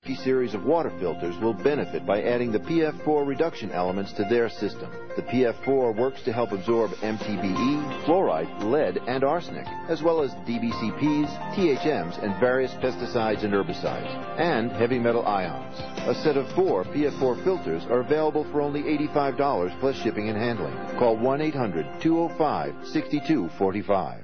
P series of water filters will benefit by adding the PF4 reduction elements to their system. The PF4 works to help absorb MTBE, fluoride, lead, and arsenic, as well as DBCPs, THMs, and various pesticides and herbicides, and heavy metal ions. A set of 4 PF4 filters are available for only $85 plus shipping and handling. Call 1-800-205-6245.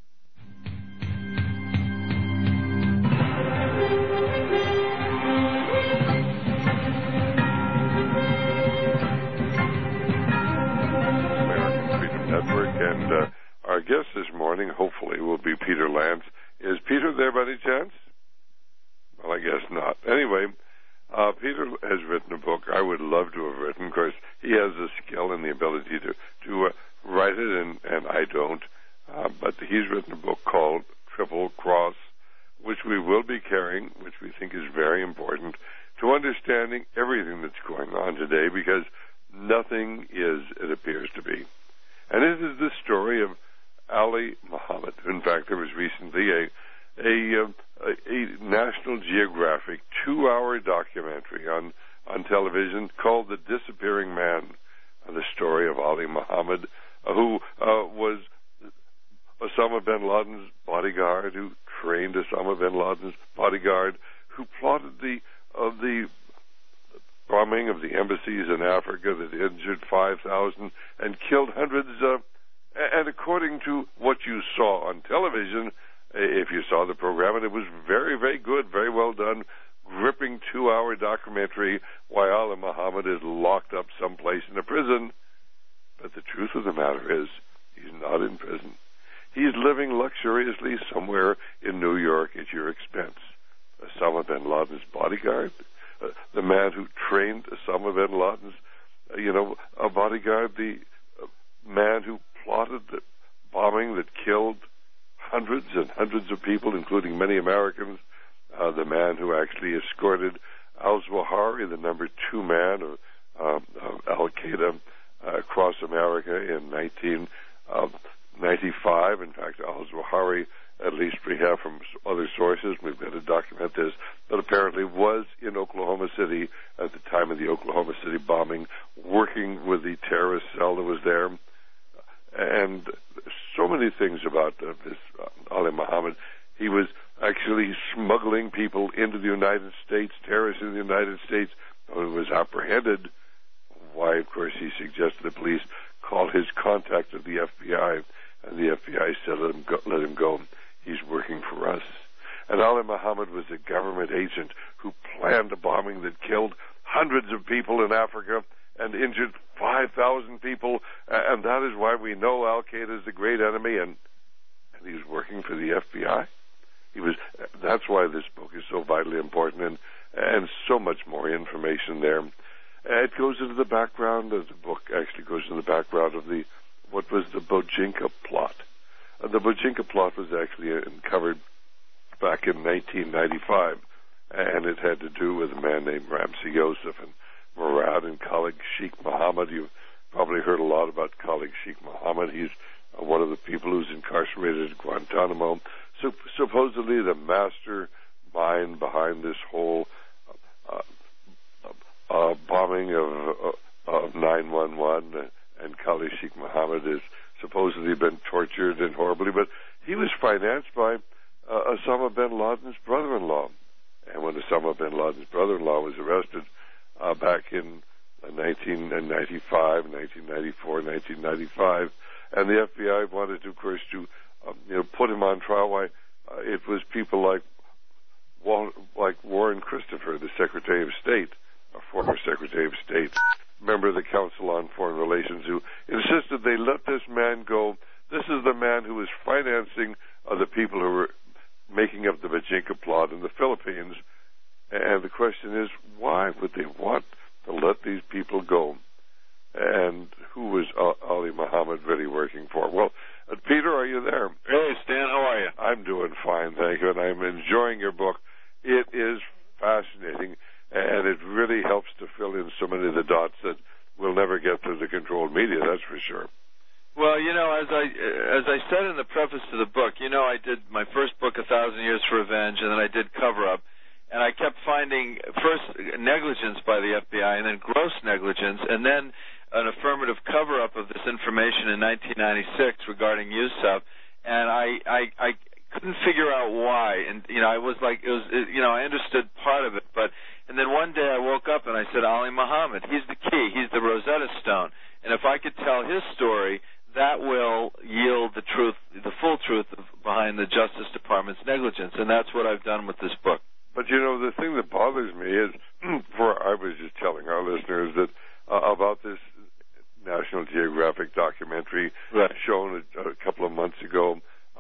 And our guest this morning, hopefully, will be Peter Lance. Is Peter there by any chance? Well, I guess not. Anyway, Peter has written a book I would love to have written. Of course, he has the skill and the ability to write it, and I don't. But he's written a book called Triple Cross, which we will be carrying, which we think is very important to understanding everything that's going on today, because nothing is, it appears to be. And this is the story of Ali Muhammad. In fact, there was recently a National Geographic 2-hour documentary on television called The Disappearing Man, the story of Ali Muhammad, who was Osama bin Laden's bodyguard, who trained Osama bin Laden's bodyguard, who plotted the bombing of the embassies in Africa that injured 5,000 and killed hundreds. And according to what you saw on television, if you saw the program, and it was very, very good, very well done, gripping 2-hour documentary while Ali Muhammad is locked up someplace in a prison. But the truth of the matter is, he's not in prison. He's living luxuriously somewhere in New York at your expense. Osama bin Laden's bodyguard, the man who trained Osama bin Laden's, a bodyguard, the man who plotted the bombing that killed hundreds and hundreds of people, including many Americans, the man who actually escorted al-Zawahiri, the number 2 man of al-Qaeda, across America in 1995. In fact, al-Zawahiri, at least we have from other sources, we've got to document this, but apparently was in Oklahoma City at the time of the Oklahoma City bombing, working with the terrorist cell that was there. And so many things about this Ali Muhammad. He was actually smuggling people into the United States, terrorists in the United States. He was apprehended. Why, of course, he suggested the police call his contact at the FBI, and the FBI said, let him go. He's working for us. And Ali Muhammad was a government agent who planned a bombing that killed hundreds of people in Africa and injured 5,000 people. And that is why we know Al-Qaeda is the great enemy, and he was working for the FBI. That's why this book is so vitally important, and so much more information there. It goes into the background of the book, actually goes into the background of what was the Bojinka plot. The Bojinka plot was actually uncovered back in 1995, and it had to do with a man named Ramzi Youssef and Murad and Khalid Sheikh Mohammed. You've probably heard a lot about Khalid Sheikh Mohammed. He's one of the people who's incarcerated at Guantanamo. So supposedly the mastermind behind this whole bombing of 9/11, and Khalid Sheikh Mohammed has supposedly been tortured and horribly, but he was financed by Osama bin Laden's brother-in-law. And when Osama bin Laden's brother-in-law was arrested back in 1995, 1994, 1995, and the FBI wanted to, of course, to put him on trial, why it was people like Warren Christopher, the Secretary of State, a former Secretary of State, member of the Council on Foreign Relations, who insisted they let this man go. This is the man who was financing the people who were making up the Bojinka plot in the Philippines. And the question is, why would they want to let these people go? And who was Ali Muhammad really working for? Well, Peter, are you there? Hey, Stan, how are you? I'm doing fine, thank you, and I'm enjoying your book. It is fascinating, and it really helps to fill in so many of the dots that we'll never get through the controlled media, that's for sure. Well, as I said in the preface to the book, I did my first book, 1,000 Years for Revenge, and then I did Cover Up. and I kept finding first negligence by the FBI, and then gross negligence, and then an affirmative cover-up of this information in 1996 regarding Yusuf, and I couldn't figure out why. And I was like, I understood part of it, and then one day I woke up and I said, Ali Muhammad, he's the key, he's the Rosetta Stone, and if I could tell his story, that will yield the truth, the full truth behind the Justice Department's negligence, and that's what I've done with this book. But the thing that bothers me is, I was just telling our listeners that about this National Geographic documentary shown a couple of months ago.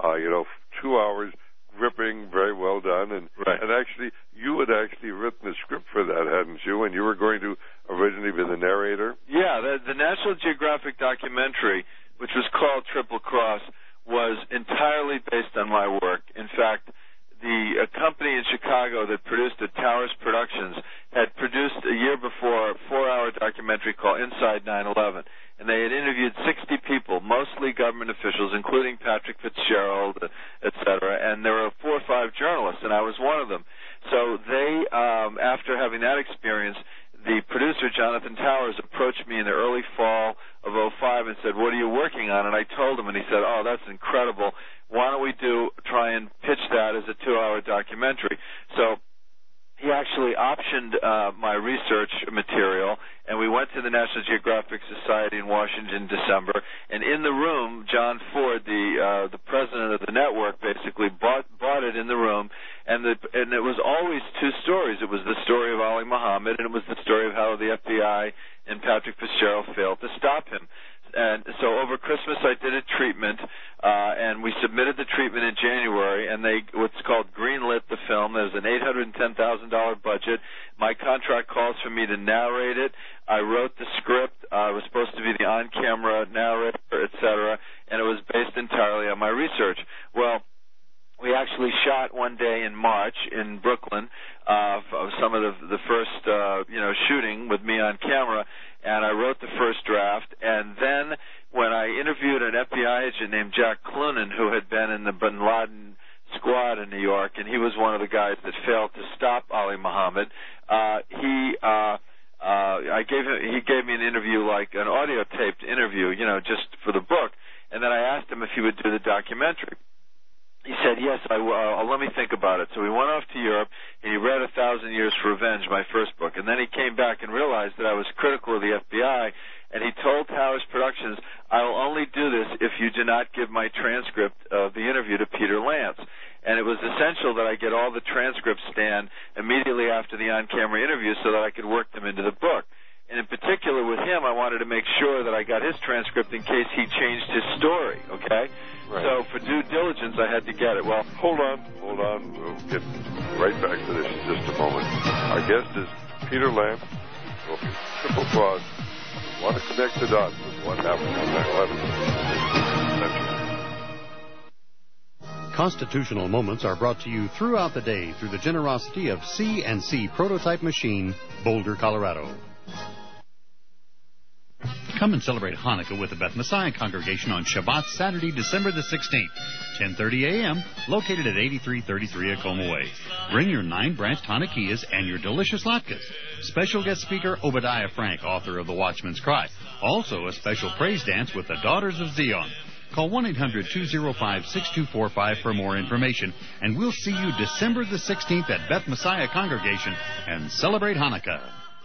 2 hours, gripping, very well done, and actually, you had actually written the script for that, hadn't you? And you were going to originally be the narrator. Yeah, the National Geographic documentary, which was called Triple Cross, was entirely based on my work. In fact, the company in Chicago that produced it, Towers Productions, had produced a year before a 4-hour documentary called Inside 9/11. And they had interviewed 60 people, mostly government officials, including Patrick Fitzgerald, et cetera. And there were 4 or 5 journalists, and I was one of them. So they, after having that experience, the producer, Jonathan Towers, approached me in the early fall of 2005 and said, "What are you working on?" And I told him, and he said, "Oh, that's incredible. Why don't we try and pitch that as a 2-hour documentary?" So he actually optioned my research material, and we went to the National Geographic Society in Washington in December. And in the room, John Ford, the president of the network, basically bought it in the room. And it was always 2 stories. It was the story of Ali Muhammad, and it was the story of how the FBI and Patrick Fitzgerald failed to stop him. And so over Christmas I did a treatment, and we submitted the treatment in January, and what's called greenlit the film. There's an $810,000 budget. My contract calls for me to narrate it. I wrote the script. I was supposed to be the on-camera narrator, et cetera, and it was based entirely on my research. Well, we actually shot one day in March in Brooklyn, some of the first, shooting with me on camera, and I wrote the first draft. And then when I interviewed an FBI agent named Jack Clunan, who had been in the Bin Laden squad in New York, and he was one of the guys that failed to stop Ali Muhammad, he gave me an interview, like an audio taped interview, just for the book. And then I asked him if he would do the documentary. He said, "Yes, I will. Let me think about it." So we went off to Europe, and he read 1,000 Years for Revenge, my first book. And then he came back and realized that I was critical of the FBI, and he told Towers Productions, "I will only do this if you do not give my transcript of the interview to Peter Lance." And it was essential that I get all the transcripts, Stan, immediately after the on-camera interview so that I could work them into the book. And in particular with him, I wanted to make sure that I got his transcript in case he changed his story, okay? Right. So for due diligence, I had to get it. Well, hold on. We'll get right back to this in just a moment. Our guest is Peter Lance, Triple Cross. We want to connect the dots with what happened on 9/11. Constitutional Moments are brought to you throughout the day through the generosity of C&C Prototype Machine, Boulder, Colorado. Come and celebrate Hanukkah with the Beth Messiah Congregation on Shabbat, Saturday, December the 16th, 10:30 a.m., located at 8333 Acoma Way. Bring your 9 branched Hanukkahs and your delicious latkes. Special guest speaker Obadiah Frank, author of The Watchman's Cry. Also a special praise dance with the Daughters of Zion. Call 1-800-205-6245 for more information, and we'll see you December the 16th at Beth Messiah Congregation and celebrate Hanukkah.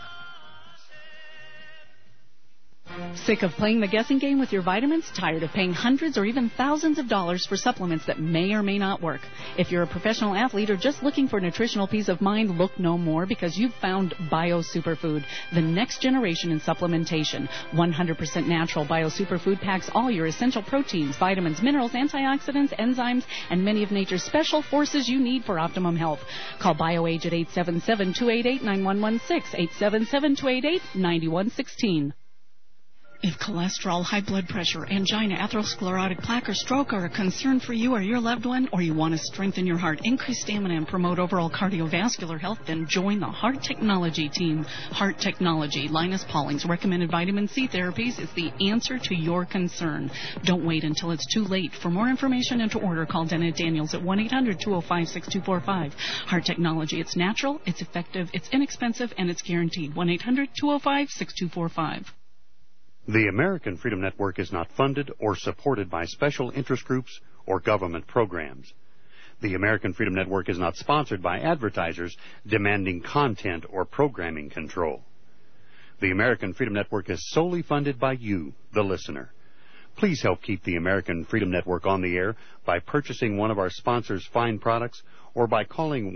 Sick of playing the guessing game with your vitamins? Tired of paying hundreds or even thousands of dollars for supplements that may or may not work? If you're a professional athlete or just looking for nutritional peace of mind, look no more, because you've found Bio Superfood, the next generation in supplementation. 100% natural Bio Superfood packs all your essential proteins, vitamins, minerals, antioxidants, enzymes, and many of nature's special forces you need for optimum health. Call BioAge at 877-288-9116, 877-288-9116. If cholesterol, high blood pressure, angina, atherosclerotic plaque, or stroke are a concern for you or your loved one, or you want to strengthen your heart, increase stamina, and promote overall cardiovascular health, then join the Heart Technology team. Heart Technology, Linus Pauling's recommended vitamin C therapies, is the answer to your concern. Don't wait until it's too late. For more information and to order, call Dennett Daniels at 1-800-205-6245. Heart Technology, it's natural, it's effective, it's inexpensive, and it's guaranteed. 1-800-205-6245. The American Freedom Network is not funded or supported by special interest groups or government programs. The American Freedom Network is not sponsored by advertisers demanding content or programming control. The American Freedom Network is solely funded by you, the listener. Please help keep the American Freedom Network on the air by purchasing one of our sponsors' fine products or by calling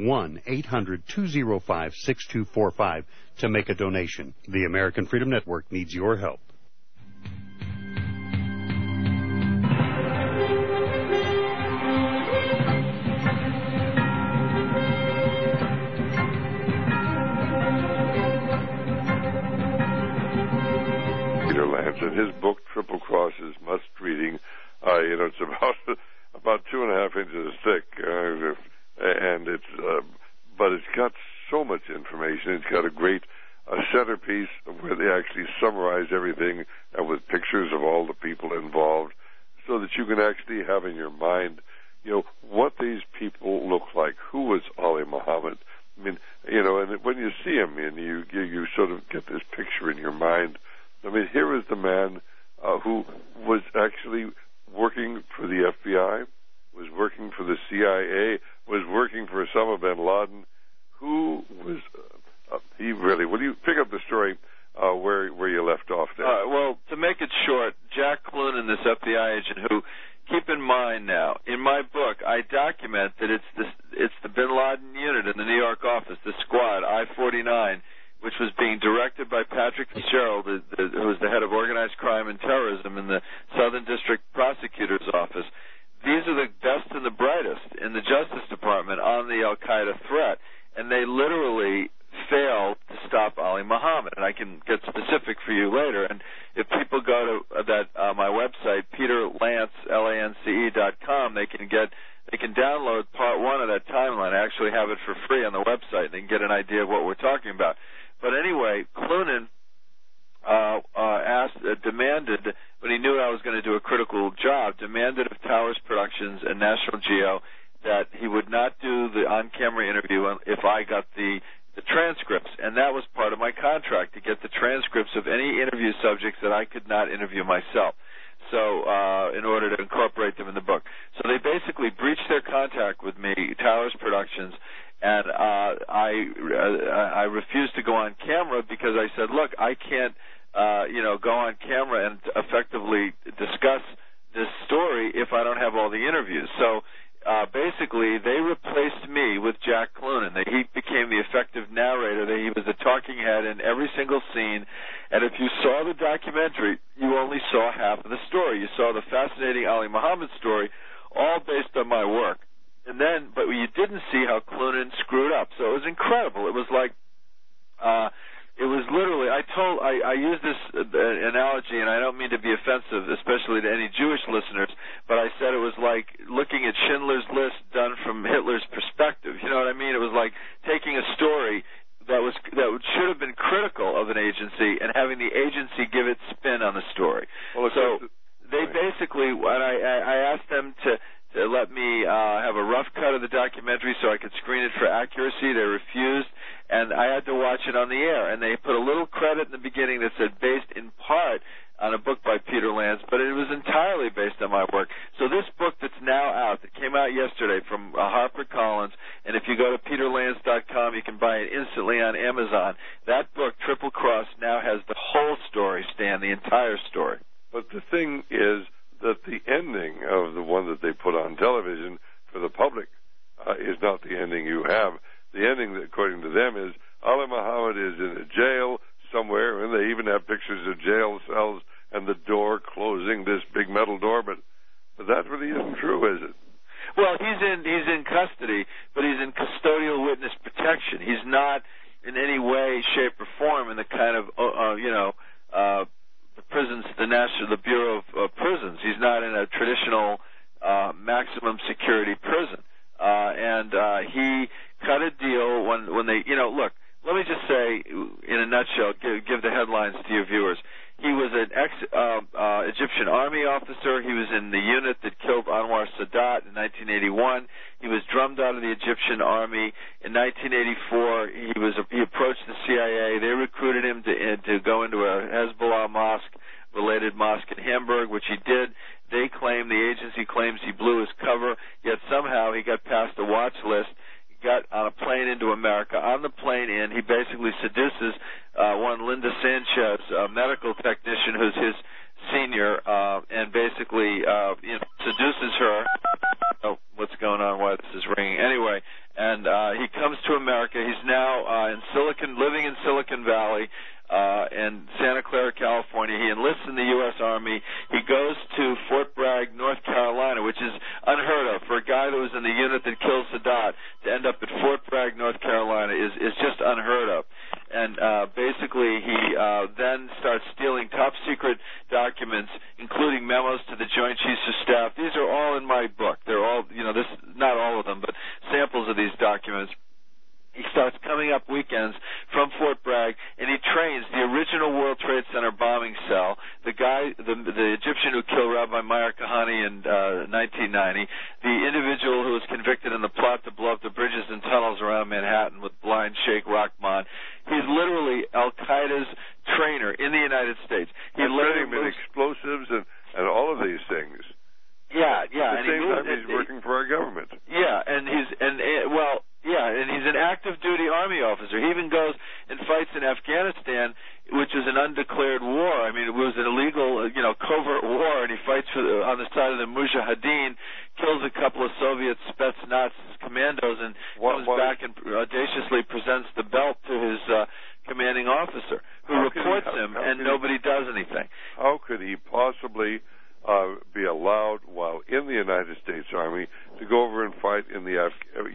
1-800-205-6245 to make a donation. The American Freedom Network needs your help. And his book, Triple Cross, is must-reading. It's about 2.5 inches thick, and but it's got so much information. It's got a great centerpiece where they actually summarize everything and with pictures of all the people involved, so that you can actually have in your mind, what these people look like. Who was Ali Muhammad? I mean, and when you see him, and you sort of get this picture in your mind. I mean, here is the man who was actually working for the FBI, was working for the CIA, was working for Osama bin Laden. Who was he really? Will you pick up the story where you left off there? Well, to make it short, Jack Clunan, this FBI agent who, keep in mind now, in my book, I document that it's the bin Laden unit in the New York office, the squad, I-49, which was being directed by Patrick Fitzgerald, who was the head of organized crime and terrorism in the Southern District Prosecutor's Office. These are the best and the brightest in the Justice Department on the al-Qaeda threat, and they literally failed to stop Ali Muhammad. And I can get specific for you later. And if people go to my website, peterlance.com, they can download part 1 of that timeline. I actually have it for free on the website. They can get an idea of what we're talking about. But anyway, Clunan demanded, when he knew I was going to do a critical job, demanded of Towers Productions and National Geo that he would not do the on-camera interview if I got the transcripts. And that was part of my contract, to get the transcripts of any interview subjects that I could not interview myself. So, in order to incorporate them in the book. So they basically breached their contract with me, Towers Productions, and I refused to go on camera because I said, look, I can't, go on camera and effectively discuss this story if I don't have all the interviews. So basically, they replaced me with Jack Clunan. He became the effective narrator. He was the talking head in every single scene. And if you saw the documentary, you only saw half of the story. You saw the fascinating Ali Muhammad story, all based on my work. But you didn't see how Clunan screwed up. So it was incredible. It was like, it was literally, I use this analogy, and I don't mean to be offensive, especially to any Jewish listeners, but I said it was like looking at Schindler's List done from Hitler's perspective. You know what I mean? It was like taking a story that should have been critical of an agency and having the agency give its spin on the story. Well, so they basically, when I asked them to let me have a rough cut of the documentary so I could screen it for accuracy. They refused, and I had to watch it on the air. And they put a little credit in the beginning that said based in part on a book by Peter Lance, but it was entirely based on my work. So this book that's now out, that came out yesterday from HarperCollins, and if you go to peterlance.com, you can buy it instantly on Amazon. That book, Triple Cross, now has the whole story, Stan, the entire story. But the thing is that the ending of the one that they put on television for the public is not the ending you have. The ending, according to them, is Ali Muhammad is in a jail somewhere, and they even have pictures of jail cells and the door closing, this big metal door, but that really isn't true, is it? Well, he's in custody, but he's in custodial witness protection. He's not in any way, shape, or form in the kind of, the prisons nutshell, give the headlines to your viewers. He was an ex-Egyptian army officer. He was in the unit that killed Anwar Sadat in 1981. He was drummed out of the Egyptian army. In 1984, he approached the CIA. They recruited him to go into a Hezbollah related mosque in Hamburg, which he did. The agency claims he blew his cover, yet somehow he got past the watch list. Got on a plane into America. On the plane in, he basically seduces one Linda Sanchez, a medical technician who's his senior, and basically seduces her. Oh, what's going on? Why this is ringing? Anyway, and he comes to America. He's now living in Silicon Valley. In Santa Clara, California. He enlists in the U.S. Army. He goes to Fort Bragg, North Carolina, which is unheard of. For a guy that was in the unit that killed Sadat to end up at Fort Bragg, North Carolina is just unheard of. And basically he then starts stealing top-secret documents, including memos to the Joint Chiefs of Staff. These are all in my book. They're all, not all of them, but samples of these documents. He starts coming up weekends from Fort Bragg, and he trains the original World Trade Center bombing cell, the Egyptian who killed Rabbi Meir Kahane in 1990, the individual who was convicted in the plot to blow up the bridges and tunnels around Manhattan with blind Sheikh Rahman. He's literally Al-Qaeda's trainer in the United States. He's training with explosives and all of these things. Yeah. At the same time, he's working for our government. Yeah, and he's an active duty Army officer. He even goes and fights in Afghanistan, which is an undeclared war. I mean, it was an illegal, covert war, and he fights on the side of the Mujahideen, kills a couple of Soviet Spetsnaz commandos, and comes back and audaciously presents the belt to his commanding officer, who reports him, and nobody does anything. How could he possibly be allowed, while in the United States Army, to go over and fight in the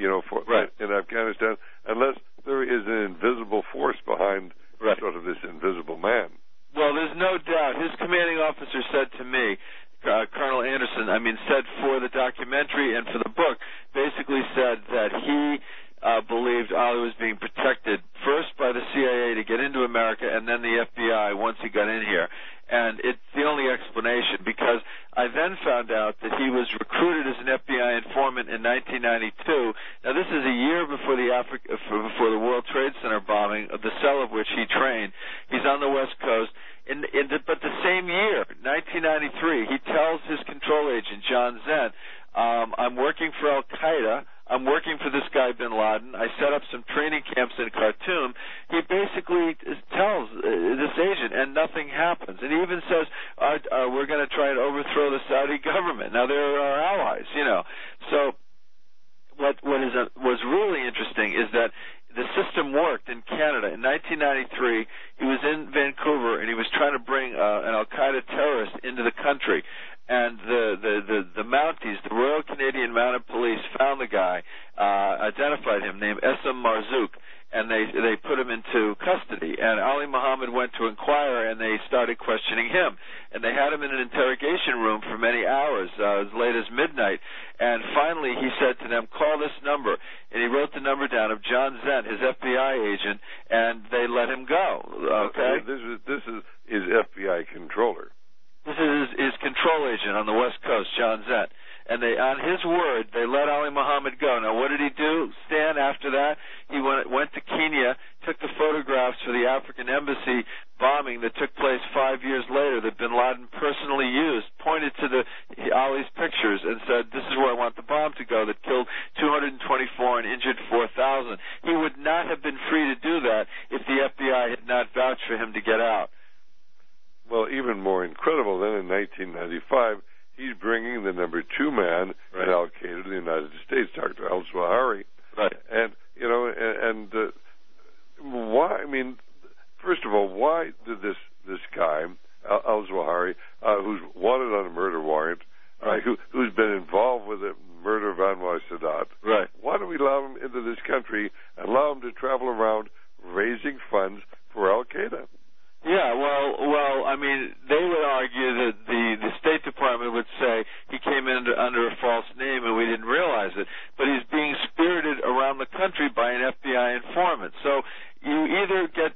in Afghanistan, unless there is an invisible force behind sort of this invisible man? Well, there's no doubt. His commanding officer said to me, Colonel Anderson, said for the documentary and for the book, basically said that he believed Ali was being protected first by the CIA to get into America, and then the FBI once he got in here. And it's the only explanation, because I then found out that he was recruited as an FBI informant in 1992. Now, this is a year before before the World Trade Center bombing, the cell of which he trained. He's on the West Coast. But the same year, 1993, he tells his control agent, John Zendt, I'm working for Al-Qaeda. I'm working for this guy bin Laden. I set up some training camps in Khartoum. He basically tells this agent, and nothing happens. And he even says, we're going to try and overthrow the Saudi government. Now, they're our allies, So what was really interesting is that the system worked in Canada. In 1993, he was in Vancouver, and he was trying to bring an Al-Qaeda terrorist into the country. And the Mounties, the Royal Canadian Mounted Police, found the guy, identified him, named Essam Marzouk, and they put him into custody. And Ali Muhammad went to inquire, and they started questioning him. And they had him in an interrogation room for many hours, as late as midnight. And finally, he said to them, call this number. And he wrote the number down of John Zendt, his FBI agent, and they let him go. Okay? This is his FBI controller. This is his control agent on the West Coast, John Zendt. And on his word, they let Ali Muhammad go. Now, what did he do, Stan, after that? He went to Kenya, took the photographs for the African embassy bombing that took place 5 years later that bin Laden personally used, pointed to Ali's pictures and said, this is where I want the bomb to go, that killed 224 and injured 4,000. He would not have been free to do that if the FBI had not vouched for him to get out. Well, even more incredible, then in 1995, he's bringing the number 2 man in Al-Qaeda to the United States, Dr. al-Zawahiri. Right. And, why, first of all, why did this guy, al-Zawahiri, who's wanted on a murder warrant, who's been involved with the murder of Anwar Sadat, why do we allow him into this country and allow him to travel around raising funds for Al-Qaeda? Yeah, well, they would argue that the State Department would say he came in under a false name and we didn't realize it. But he's being spirited around the country by an FBI informant. So you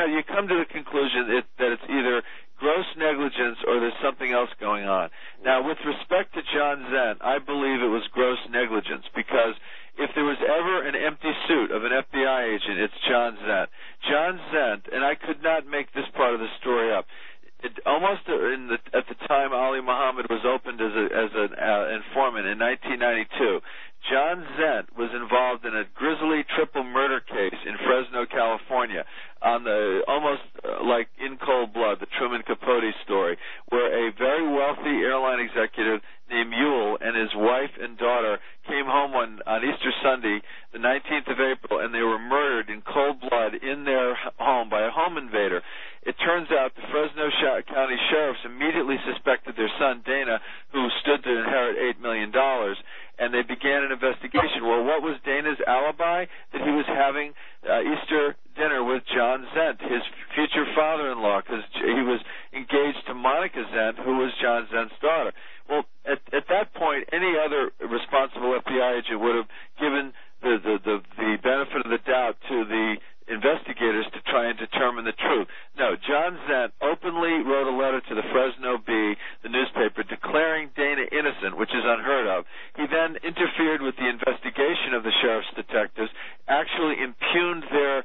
you come to the conclusion that it's either gross negligence or there's something else going on. Now, with respect to John Zent, I believe it was gross negligence because if there was ever an empty suit of an FBI agent, it's John Zent. John Zent, and I could not make this part of the story up. At the time Ali Muhammad was opened as an informant in 1992, John Zent was involved in a grisly triple murder case in Fresno, California, on the almost like in cold blood, the Truman Capote story, where a very wealthy airline executive named Ewell and his wife and daughter came home on Easter Sunday, the 19th of April, and they were murdered in cold blood in their home by a home invader. It turns out the Fresno County sheriffs immediately suspected their son, Dana, who stood to inherit $8 million, and they began an investigation. Well, what was Dana's alibi? That he was having Easter dinner with John Zent, his future father-in-law, because he was engaged to Monica Zent, who was John Zent's daughter. Well, at that point, any other responsible FBI agent would have given the benefit of the doubt to the investigators to try and determine the truth. No, John Zent openly wrote a letter to the Fresno Bee, the newspaper, declaring Dana innocent, which is unheard of. He then interfered with the investigation of the sheriff's detectives, actually impugned their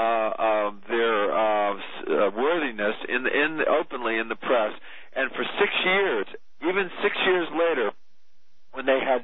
worthiness openly in the press, and for 6 years, even 6 years later, when they had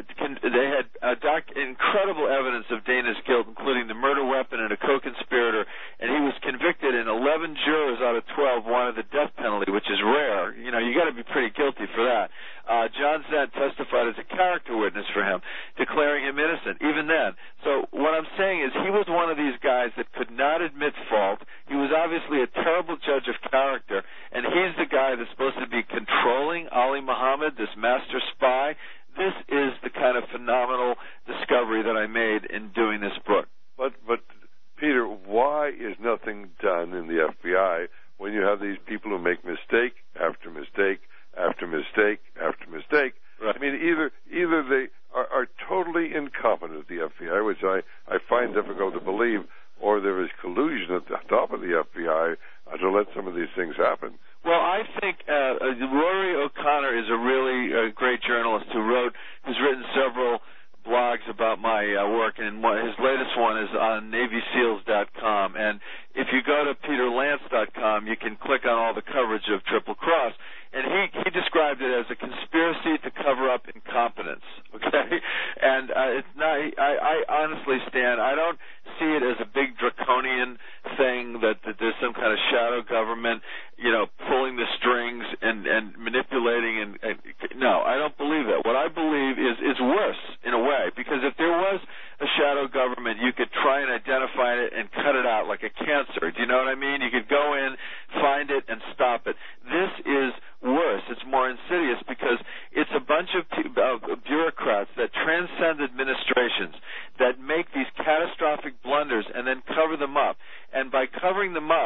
incredible evidence of Dana's guilt, including the murder weapon and a co-conspirator, and he was convicted, and 11 jurors out of 12 wanted the death penalty, which is rare. You know, you got to be pretty guilty for that. John Zent testified as a character witness for him, declaring him innocent, even then. So what I'm saying is he was one of these guys that could not admit fault. He was obviously a terrible judge of character, and he's the guy that's supposed to be controlling Ali Muhammad, this master spy. This is the kind of phenomenal discovery that I made in doing this book. But Peter, why is nothing done in the FBI when you have these people who make mistake after mistake after mistake after mistake? Right. I mean, either they are totally incompetent at the FBI, which I find difficult to believe, or there is collusion at the top of the FBI to let some of these things happen. Well, I think Rory O'Connor is a really great journalist who's written several blogs about my work, and his latest one is on NavySeals.com. And if you go to PeterLance.com, you can click on all the coverage of Triple Cross. And he described it as a conspiracy to cover up incompetence, okay? And it's not. I honestly, Stan, I don't see it as a big draconian thing that there's some kind of shadow government, pulling the strings and manipulating. And no, I don't believe that. What I believe is worse in a way, because if there was a shadow government, you could try and identify it and cut it out like a cancer. Do you know what I mean? You could go in, find it, and stop it. This is worse. It's more insidious because it's a bunch of bureaucrats that transcend administrations that make these catastrophic blunders and then cover them up. And by covering them up,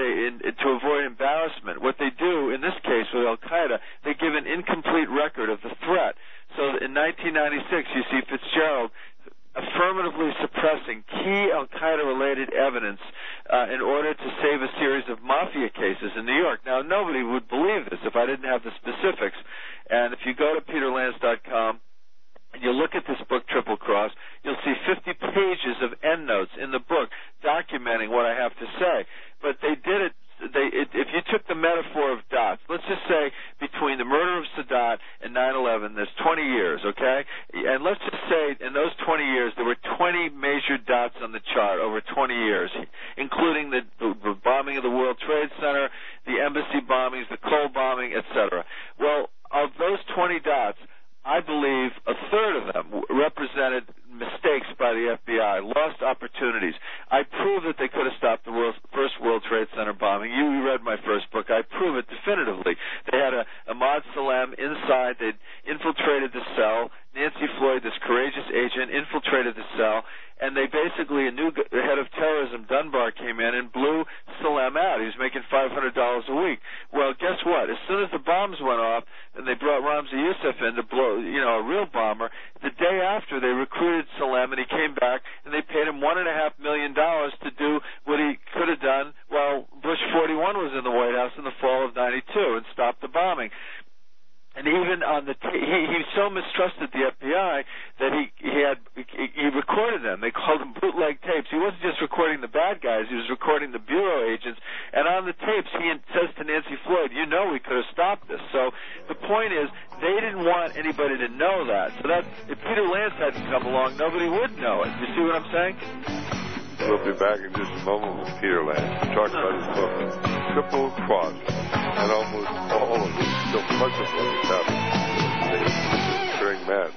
to avoid embarrassment, what they do in this case with Al-Qaeda, they give an incomplete record of the threat. So in 1996, you see Fitzgerald affirmatively suppressing key Al-Qaeda-related evidence in order to save a series of mafia cases in New York. Now, nobody would believe this if I didn't have the specifics. And if you go to PeterLance.com and you look at this book, Triple Cross, you'll see 50 pages of endnotes in the book documenting what I have to say. But they did it. If you took the metaphor of dots, let's just say between the murder of Sadat and 9/11, there's 20 years, okay? And let's just say in those 20 years there were 20 major dots on the chart over 20 years, including the bombing of the World Trade Center, the embassy bombings, the Cole bombing, etc. Well, of those 20 dots, I believe a third of them represented mistakes by the FBI, lost opportunities. I prove that they could have stopped the first World Trade Center bombing. You read my first book. I prove it definitively. They had Ahmad Salem inside. They'd infiltrated the cell. Nancy Floyd, this courageous agent, infiltrated the cell, and they basically, a new head of terrorism, Dunbar, came in and blew Salem out. He was making $500 a week. Well, guess what? As soon as the bombs went off and they brought Ramzi Youssef in to blow, a real bomber, the day after they recruited Salem and he came back and they paid him $1.5 million to do what he could have done while so mistrusted the FBI that he recorded them. They called them bootleg tapes. He wasn't just recording the bad guys. He was recording the bureau agents. And on the tapes, he says to Nancy Floyd, "You know, we could have stopped this." So the point is, they didn't want anybody to know that. So that if Peter Lance hadn't come along, nobody would know it. You see what I'm saying? We'll be back in just a moment with Peter Lance to talk about his book, Triple Cross, and almost all of it, so much of what is happening during man.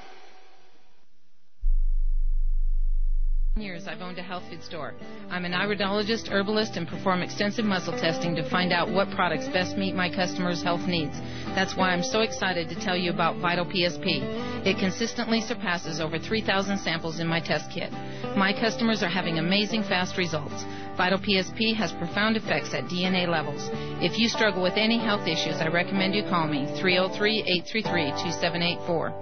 Years I've owned a health food store. I'm an iridologist, herbalist, and perform extensive muscle testing to find out what products best meet my customers' health needs. That's why I'm so excited to tell you about Vital PSP. It consistently surpasses over 3,000 samples in my test kit. My customers are having amazing fast results. Vital PSP has profound effects at DNA levels. If you struggle with any health issues, I recommend you call me, 303-833-2784.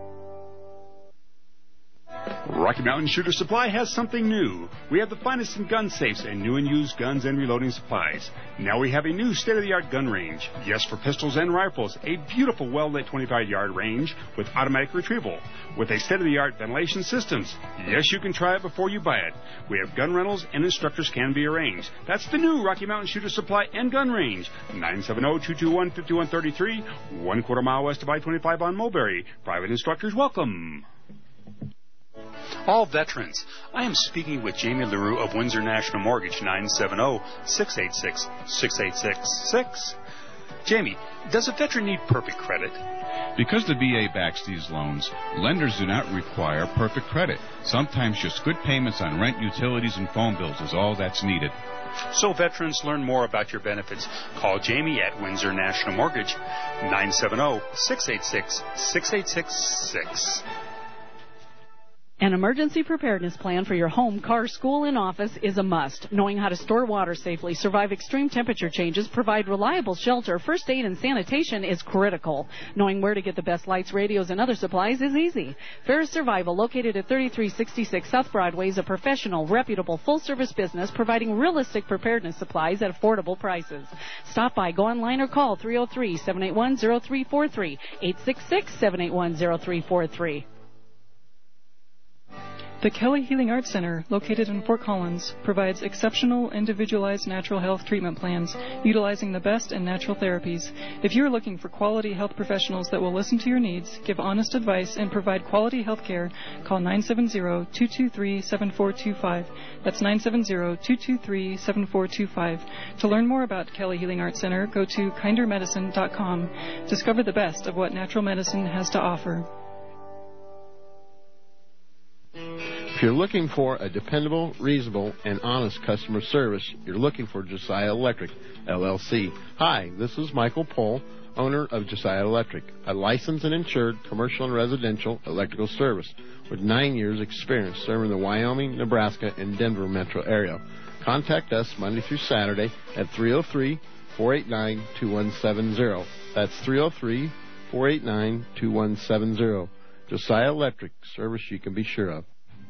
Rocky Mountain Shooter Supply has something new. We have the finest in gun safes and new and used guns and reloading supplies. Now we have a new state-of-the-art gun range. Yes, for pistols and rifles, a beautiful well-lit 25-yard range with automatic retrieval. With a state-of-the-art ventilation systems. Yes, you can try it before you buy it. We have gun rentals and instructors can be arranged. That's the new Rocky Mountain Shooter Supply and Gun Range. 970-221-5133, 1/4 mile west of I-25 on Mulberry. Private instructors welcome. All veterans. I am speaking with Jamie LaRue of Windsor National Mortgage, 970-686-6866. Jamie, does a veteran need perfect credit? Because the VA backs these loans, lenders do not require perfect credit. Sometimes just good payments on rent, utilities, and phone bills is all that's needed. So veterans learn more about your benefits. Call Jamie at Windsor National Mortgage, 970-686-6866. An emergency preparedness plan for your home, car, school, and office is a must. Knowing how to store water safely, survive extreme temperature changes, provide reliable shelter, first aid, and sanitation is critical. Knowing where to get the best lights, radios, and other supplies is easy. Ferris Survival, located at 3366 South Broadway, is a professional, reputable, full-service business providing realistic preparedness supplies at affordable prices. Stop by, go online, or call 303-781-0343, 866-781-0343. The Kelly Healing Arts Center, located in Fort Collins, provides exceptional, individualized natural health treatment plans utilizing the best in natural therapies. If you are looking for quality health professionals that will listen to your needs, give honest advice, and provide quality health care, call 970-223-7425. That's 970-223-7425. To learn more about Kelly Healing Arts Center, go to kindermedicine.com. Discover the best of what natural medicine has to offer. If you're looking for a dependable, reasonable, and honest customer service, you're looking for Josiah Electric, LLC. Hi, this is Michael Pohl, owner of Josiah Electric, a licensed and insured commercial and residential electrical service with 9 years experience serving the Wyoming, Nebraska, and Denver metro area. Contact us Monday through Saturday at 303-489-2170. That's 303-489-2170. Josiah Electric, service you can be sure of.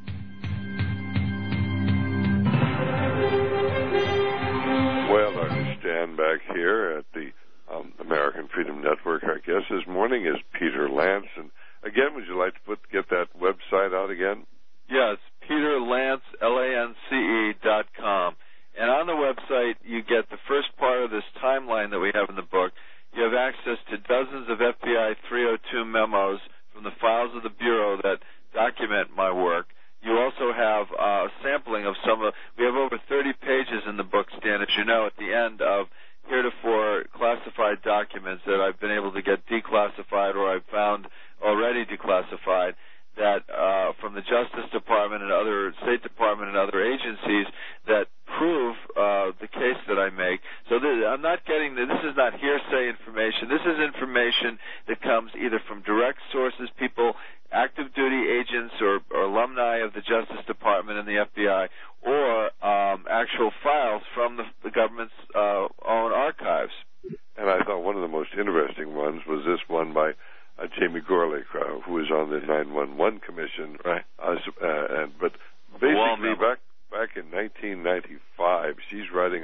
Well, I stand back here at the American Freedom Network. Our guest this morning is Peter Lance. And again, would you like to get that website out again? Yeah, it's PeterLance, LANCE.com. And on the website, you get the first part of this timeline that we have in the book. You have access to dozens of FBI 302 memos from the files of the Bureau that document my work. You also have a sampling of we have over 30 pages in the book, Stan, as you know, at the end of heretofore classified documents that I've been able to get declassified or I've found already declassified that from the Justice Department and other State Department and other agencies that prove the case that I make. So I'm not getting this is not hearsay information. This is information that comes either from direct sources, people, active duty agents or alumni of the Justice Department and the FBI, or actual files from the government's own archives. And I thought one of the most interesting ones was this one by Jamie Gorelick, who was on the 911 Commission. Right. But basically, back in 1995, she's writing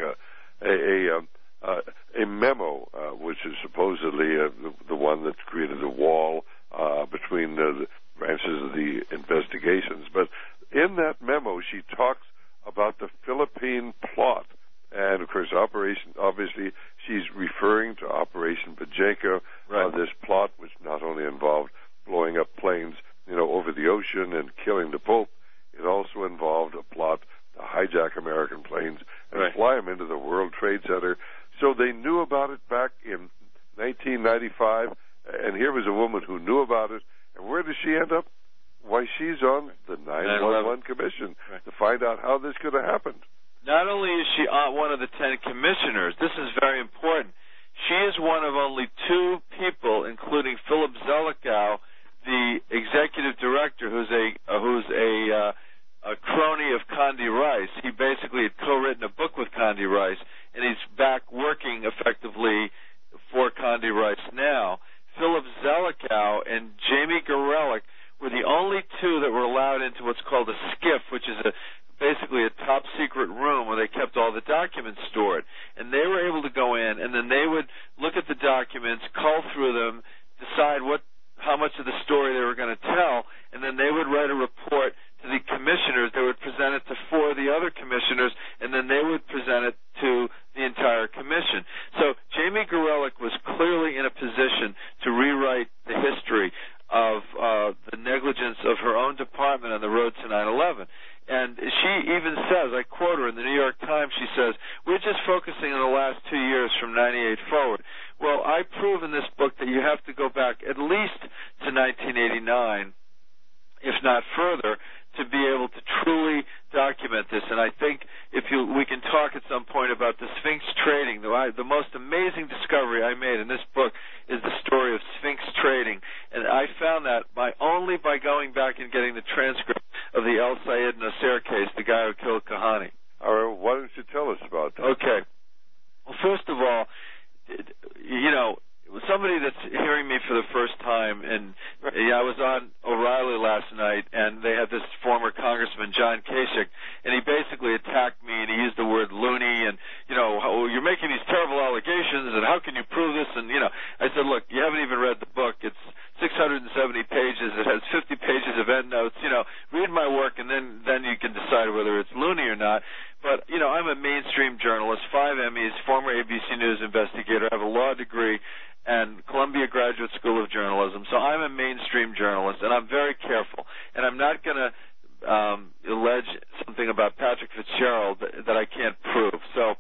a memo, which is supposedly the one that created the wall between the branches of the investigations. But in that memo, she talks about the Philippine plot. And, of course, obviously, she's referring to Operation Pajenko, this plot which not only involved blowing up planes, over the ocean and killing the Pope, it also involved a plot to hijack American planes and fly them into the World Trade Center. So they knew about it back in 1995, and here was a woman who knew about it. And where does she end up? Why, she's on the 9/11 Commission to find out how this could have happened. Not only is she one of the 10 commissioners, this is very important. She is one of only 2 people, including Philip Zelikow, the executive director, who's a crony of Condi Rice. He basically had co-written a book with Condi Rice, and he's back working effectively for Condi Rice now. Philip Zelikow and Jamie Gorelick were the only 2 that were allowed into what's called a SCIF, which is basically a top-secret room where they kept all the documents stored. And they were able to go in, and then they would look at the documents, cull through them, decide how much of the story they were going to tell, and then they would write a report to the commissioners. They would present it to 4 of the other commissioners, and then they would present it to the entire commission. So Jamie Gorelick was clearly in a position to rewrite the history of the negligence of her own department on the road to 9/11. And she even says, I quote her in the New York Times, she says, "We're just focusing on the last 2 years from 98 forward." Well, I prove in this book that you have to go back at least to 1989, if not further, to be able to truly document this. And I think we can talk at some point about the Sphinx trading. The most amazing discovery I made in this book is the story of Sphinx trading. And I found that only by going back and getting the transcript of the El Sayed Nasser case, the guy who killed Kahani. All right, why don't you tell us about that? Okay. Well, first of all, somebody that's hearing me for the first time, and I was on O'Reilly last night, and they had this former Congressman, John Kasich, and he basically attacked me, and he used the word loony, and, you're making these terrible allegations, and how can you prove this? And, I said, look, you haven't even read the book. It's 670 pages. It has 50 pages of endnotes. Read my work, and then you can decide whether it's loony or not. But, I'm a mainstream journalist, 5 Emmys, former ABC News investigator. I have a law degree and Columbia Graduate School of Journalism. So I'm a mainstream journalist, and I'm very careful. And I'm not going to allege something about Patrick Fitzgerald that I can't prove. So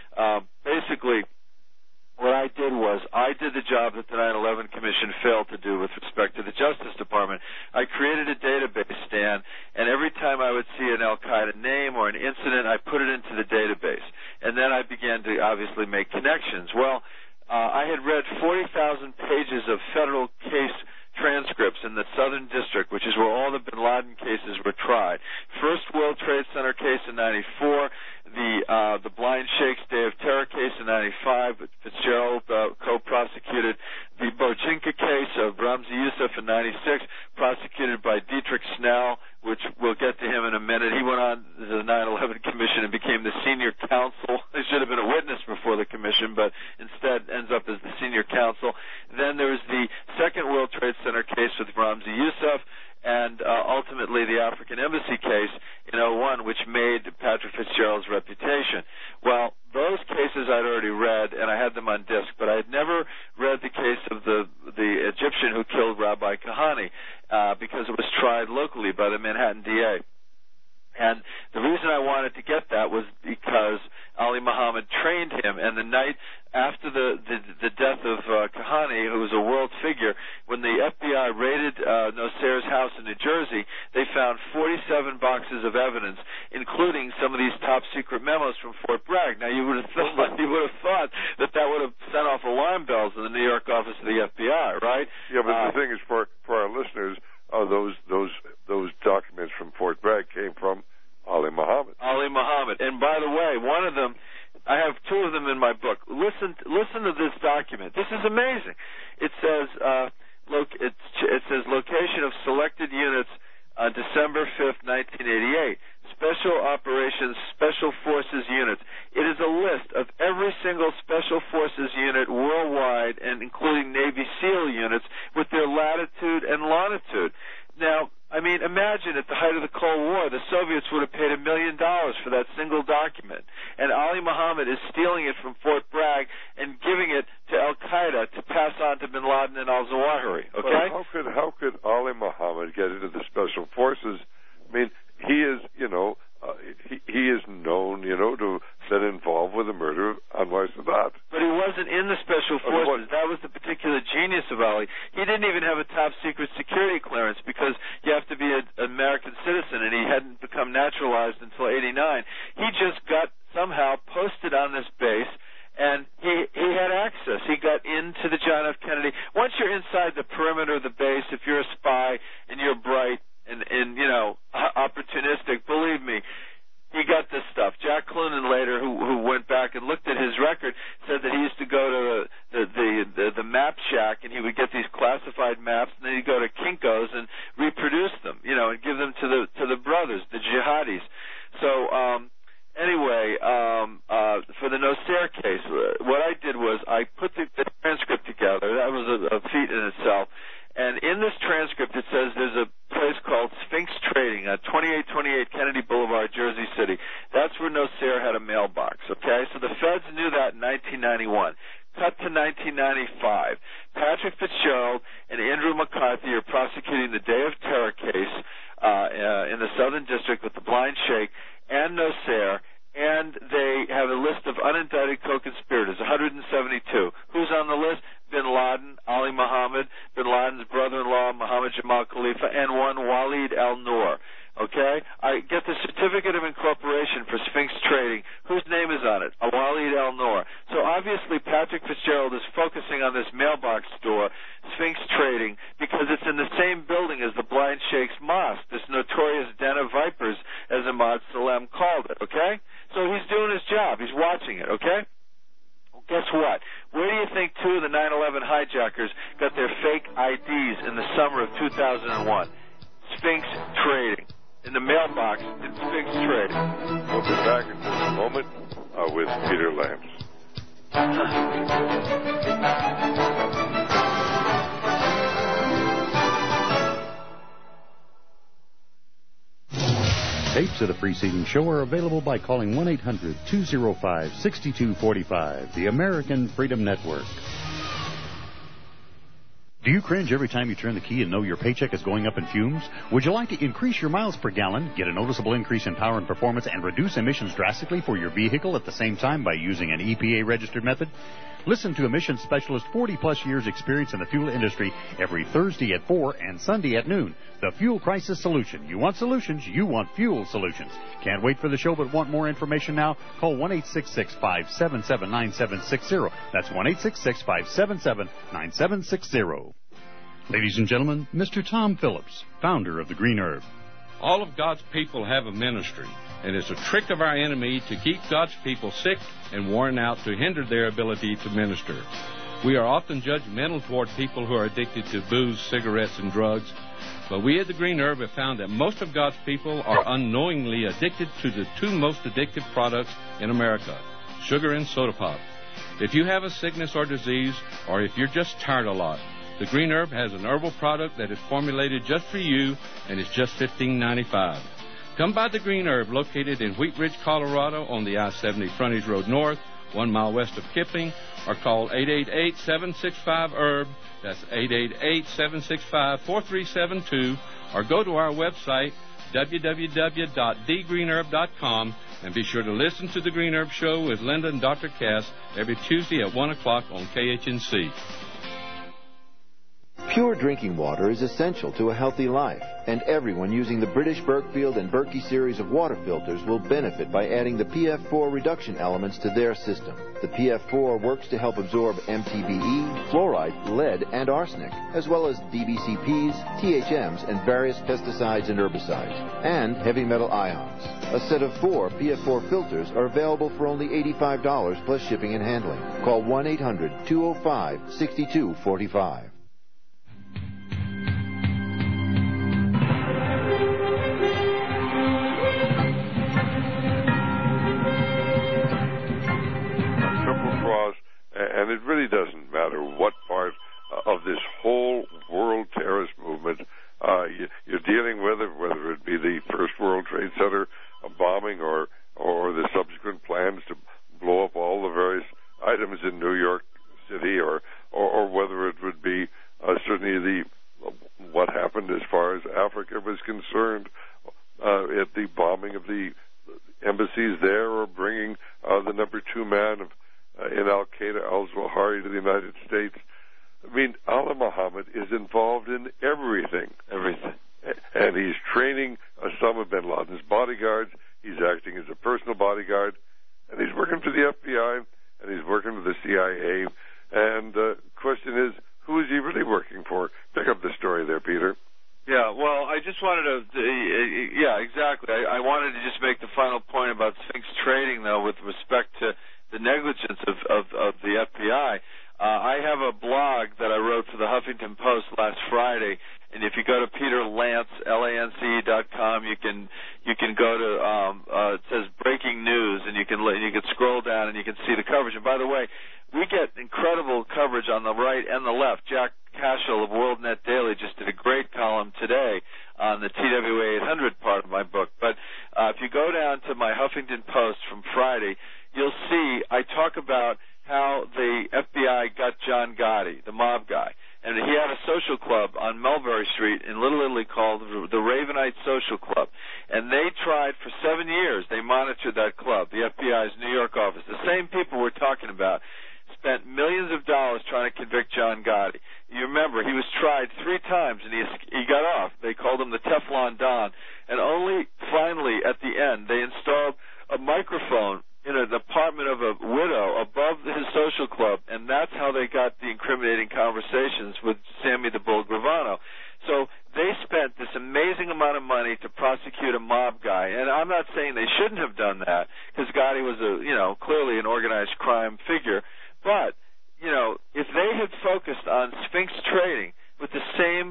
basically, what I did was I did the job that the 9/11 Commission failed to do with respect to the Justice Department. I created a database, Stan, and every time I would see an al-Qaeda name or an incident, I put it into the database. And then I began to obviously make connections. Well, I had read 40,000 pages of federal case transcripts in the Southern District, which is where all the bin Laden cases were tried. First World Trade Center case in 94, the Blind Sheikh's Day of Terror case in 95, Fitzgerald co-prosecuted. The Bojinka case of Ramzi Youssef in 96, prosecuted by Dietrich Snell, which we'll get to him in a minute. He went on to the 9/11 Commission and became the senior counsel. He should have been a witness before the commission, but instead ends up as the senior counsel. Then there was the Second World Trade Center case with Ramzi Youssef, and ultimately the African Embassy case in 01, which made Patrick Fitzgerald's reputation. Well, those cases I'd already read, and I had them on disc, but I had never read the case of the Egyptian who killed Rabbi Kahani because it was tried locally by the Manhattan DA. And the reason I wanted to get that was because Ali Muhammad trained him, and the night after the death of Kahani, who was a world figure, when the FBI raided Nasser's house in New Jersey, they found 47 boxes of evidence, including some of these top-secret memos from Fort Bragg. Now, you would have thought that would have sent off alarm bells in the New York office of the FBI, right? Yeah, but the thing is, for our listeners, those documents from Fort Bragg came from Ali Muhammad. Ali Muhammad. And by the way, one of them, I have 2 of them in my book. Listen to this document. This is amazing. It says location of selected units on December 5th, 1988. Special Operations Special Forces units. It is a list of every single Special Forces unit worldwide, and including Navy SEAL units, with their latitude and from Fort Bragg and giving it to Al-Qaeda to pass on to bin Laden and al-Zawahiri, okay? Well, how could Ali Muhammad get into the Special Forces? I mean, he is, he is known, to have been involved with the murder of Anwar Sadat. But he wasn't in the Special Forces. That was the particular genius of Ali. He didn't even have a top-secret security clearance because you have to be an American citizen, and he hadn't become naturalized until 89. He just got somehow posted on this base, and he had access. He got into the John F. Kennedy. Once you're inside the perimeter of the base, if you're a spy and you're bright and opportunistic, believe me, he got this stuff. Jack Clunan later, who went back and looked at his record, said that he used to go to the map shack and he would get these classified maps, and then he'd go to Kinko's and reproduce them, and give them to the brothers, the jihadis. So anyway, for the Nosair case, what I did was I put the transcript together. That was a feat in itself. And in this transcript, it says there's a place called Sphinx Trading at 2828 Kennedy Boulevard, Jersey City. That's where Nosair had a mailbox, okay? So the feds knew that in 1991. Cut to 1995. Patrick Fitzgerald and Andrew McCarthy are prosecuting the Day of Terror case in the Southern District with the Blind Sheikh and Nosair, and they have a list of unindicted co-conspirators, 172. Who's on the list? Bin Laden, Ali Muhammad, Bin Laden's brother-in-law, Mohammed Jamal Khalifa, and one Walid al-Noor. Okay? I get the certificate of incorporation for Sphinx Trading. Whose name is on it? Walid al-Noor. So obviously Patrick Fitzgerald is focusing on this mailbox store, Sphinx Trading, because it's in the same building as the Blind Sheikh's Mosque, this notorious den of vipers, as Ahmad Salem called it. Okay? So he's doing his job. He's watching it. Okay? Guess what? Where do you think two of the 9/11 hijackers got their fake IDs in the summer of 2001? Sphinx Trading. In the mailbox in Sphinx Trading. We'll be back in just a moment with Peter Lambs. Tapes of the preceding show are available by calling 1-800-205-6245, the American Freedom Network. Do you cringe every time you turn the key and know your paycheck is going up in fumes? Would you like to increase your miles per gallon, get a noticeable increase in power and performance, and reduce emissions drastically for your vehicle at the same time by using an EPA-registered method? Listen to emissions specialist 40-plus years experience in the fuel industry every Thursday at 4 and Sunday at noon. The Fuel Crisis Solution. You want solutions, you want fuel solutions. Can't wait for the show but want more information now? Call 1-866-577-9760. That's 1-866-577-9760. Ladies and gentlemen, Mr. Tom Phillips, founder of the Green Herb. All of God's people have a ministry, and it's a trick of our enemy to keep God's people sick and worn out to hinder their ability to minister. We are often judgmental toward people who are addicted to booze, cigarettes, and drugs, but we at the Green Herb have found that most of God's people are unknowingly addicted to the two most addictive products in America, sugar and soda pop. If you have a sickness or disease, or if you're just tired a lot, the Green Herb has an herbal product that is formulated just for you, and it's just $15.95. Come by the Green Herb, located in Wheat Ridge, Colorado, on the I-70 Frontage Road North, 1 mile west of Kipling, or call 888-765-HERB. That's 888-765-4372, or go to our website, www.thegreenherb.com, and be sure to listen to The Green Herb Show with Linda and Dr. Cass every Tuesday at 1 o'clock on KHNC. Pure drinking water is essential to a healthy life, and everyone using the British Berkfield and Berkey series of water filters will benefit by adding the PF4 reduction elements to their system. The PF4 works to help absorb MTBE, fluoride, lead, and arsenic, as well as DBCPs, THMs, and various pesticides and herbicides, and heavy metal ions. A set of 4 PF4 filters are available for only $85 plus shipping and handling. Call 1-800-205-6245. And it really doesn't matter what part of this whole world terrorist movement you're dealing with, whether it be the First World Trade Center bombing or the subsequent plans to blow up all the various items in New York City, or whether it would be certainly what happened as far as Africa was concerned at the bombing of the embassies there, or bringing the number 2 man in Al-Qaeda, al-Zawahiri, to the United States. I mean, Ali Muhammad is involved in everything. And he's training Osama bin Laden's bodyguards. He's acting as a personal bodyguard. And he's working for the FBI, and he's working for the CIA. And the question is, who is he really working for? Pick up the story there, Peter. Yeah, well, I just wanted to, yeah, exactly. I wanted to just make the final point about Sphinx Trading, though, with respect to the negligence of the FBI. I have a blog that I wrote for the Huffington Post last Friday, and if you go to peterlance.com, you can go to it says breaking news, and you can scroll down and you can see the coverage. And by the way, we get incredible coverage on the right and the left. Jack Cashel of WorldNet Daily just did a great column today on the TWA 800 part of my book. But if you go down to my Huffington Post from Friday, you'll see I talk about how the FBI got John Gotti, the mob guy. And he had a social club on Mulberry Street in Little Italy called the Ravenite Social Club. And they tried for 7 years. They monitored that club, the FBI's New York office. The same people we're talking about spent millions of dollars trying to convict John Gotti. You remember, he was tried 3 times, and he got off. They called him the Teflon Don. And only finally, at the end, they installed a microphone in an apartment of a widow above his social club, and that's how they got the incriminating conversations with Sammy the Bull Gravano. So they spent this amazing amount of money to prosecute a mob guy, and I'm not saying they shouldn't have done that, because Gotti was clearly an organized crime figure, but if they had focused on Sphinx Trading with the same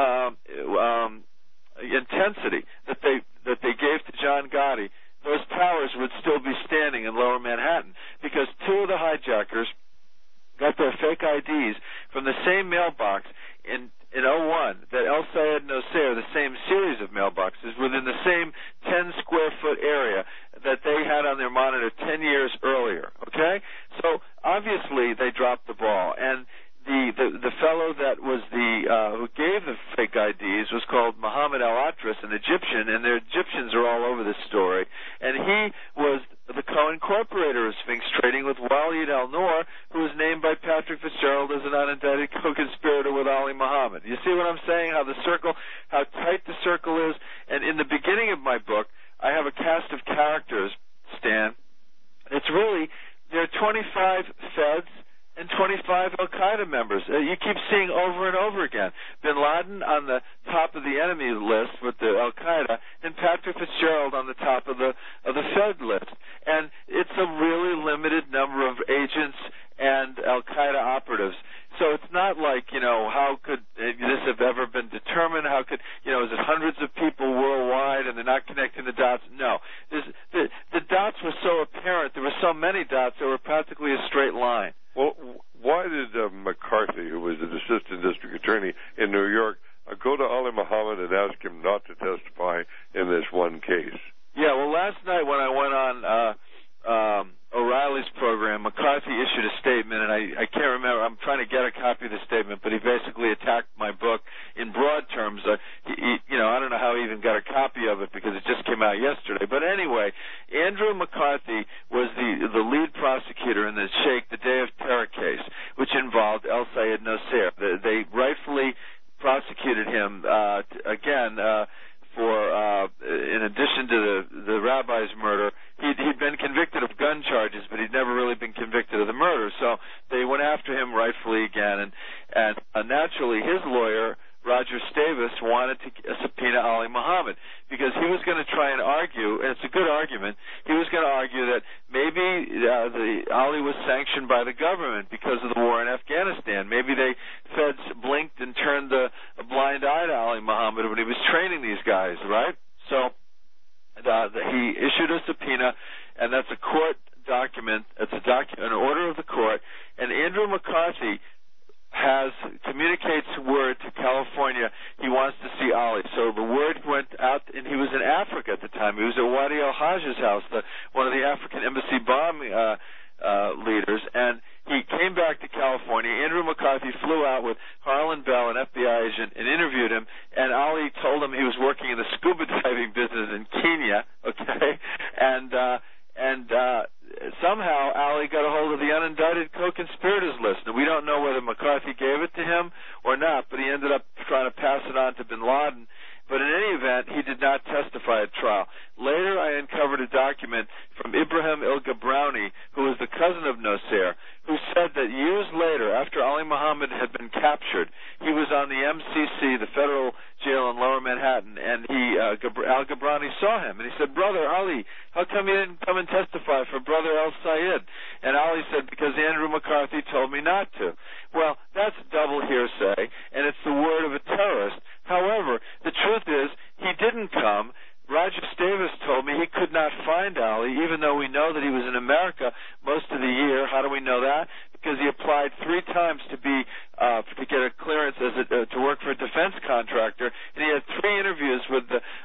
intensity that they gave to John Gotti, those towers would still be standing in Lower Manhattan, because 2 of the hijackers got their fake IDs from the same mailbox in 01 that El Sayed Nosair, the same series of mailboxes, within the same 10-square-foot area that they had on their monitor 10 years earlier, okay? So obviously they dropped the ball, and the fellow that was who gave the fake IDs was called Mohammed Al-Atras, an Egyptian, and the Egyptians are all over this story. And he was the co-incorporator of Sphinx Trading with Walid Al-Noor, who was named by Patrick Fitzgerald as an unindicted co-conspirator with Ali Muhammad. You see what I'm saying? How tight the circle is? And in the beginning of my book, I have a cast of characters, Stan. It's really, there are 25 feds and 25 Al-Qaeda members. You keep seeing over and over again. Bin Laden on the top of the enemy list with the Al-Qaeda, and Patrick Fitzgerald on the top of the Fed list. And it's a really limited number of agents and Al-Qaeda operatives. So it's not like, how could this have ever been determined? How could, is it hundreds of people worldwide and they're not connecting the dots? No. The dots were so apparent. There were so many dots, they were practically a straight line. Well, why did McCarthy, who was an assistant district attorney in New York, go to Ali Muhammad and ask him not to testify in this one case? Yeah, well, last night when I went on O'Reilly's program, McCarthy issued a statement, and I can't remember. I'm trying to get a copy of the statement, but he basically attacked my book in broad terms. I don't know how he even got a copy of it because it just came out yesterday. But anyway, Andrew McCarthy was the lead prosecutor in the Sheikh, the Day of Terror case, which involved El Sayed Nosair. They rightfully prosecuted him for, in addition to the rabbi's murder, he'd been convicted of gun charges, but he'd never really been convicted of the murder. So they went after him rightfully again, and naturally his lawyer, Roger Stavis, wanted to subpoena Ali Muhammad because he was going to try and argue, and it's a good argument, he was going to argue that maybe Ali was sanctioned by the government because of the war in Afghanistan. Maybe the feds blinked and turned a blind eye to Ali Muhammad when he was training these guys, right? So he issued a subpoena, and that's a court document. It's an order of the court, and Andrew McCarthy communicates word to California he wants to see Ali. So the word went out, and he was in Africa at the time. He was at Wadi al-Hajj's house, one of the African embassy bomb leaders, and came back to California. Andrew McCarthy flew out with Harlan Bell, an FBI agent, and interviewed him. And Ali told him he was working in the scuba diving business in Kenya, okay? And somehow Ali got a hold of the unindicted co-conspirators list. And we don't know whether McCarthy gave it to him or not, but he ended up trying to pass it on to bin Laden. But in any event, he did not testify at trial. Later, I uncovered a document from Ibrahim El-Gabrowni, who was the cousin of Nasser, who said that years later, after Ali Muhammad had been captured, he was on the MCC, the federal jail in Lower Manhattan, and El-Gabrowni saw him, and he said, "Brother Ali, how come you didn't come and testify for Brother El-Sayed?" And Ali said, "Because Andrew McCarthy told me not to." Well, that's double hearsay, and it's the word of a terrorist. However, the truth is, he didn't come. Roger Stavis told me he could not find Ali, even though we know that he was in America most of the year. How do we know that? Because he applied 3 times to get a clearance to work for a defense contractor, and he had 3 interviews with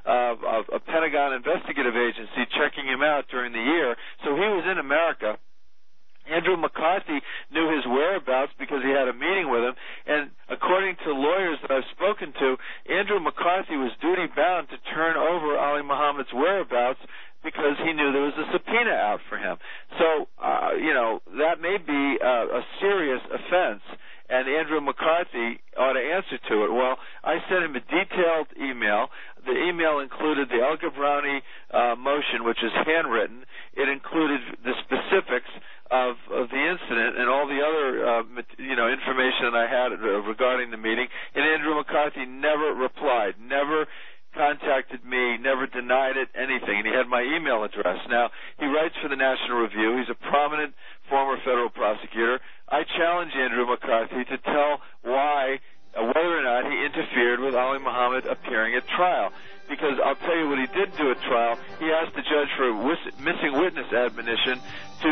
a Pentagon investigative agency checking him out during the year. So he was in America. Andrew McCarthy knew his whereabouts because he had a meeting with him, and according to lawyers that I've spoken to, Andrew McCarthy was duty-bound to turn over Ali Muhammad's whereabouts because he knew there was a subpoena out for him. So, that may be a serious offense, and Andrew McCarthy ought to answer to it. Well, I sent him a detailed email. The email included the El-Gabrowni motion, which is handwritten. It included the specifics of the incident and all the other information that I had regarding the meeting. And Andrew McCarthy never replied, never contacted me, never denied it, anything. And he had my email address. Now, he writes for the National Review. He's a prominent former federal prosecutor. I challenge Andrew McCarthy to tell whether or not he interfered with Ali Muhammad appearing at trial. Because I'll tell you what he did do at trial. He asked the judge for a missing witness admonition to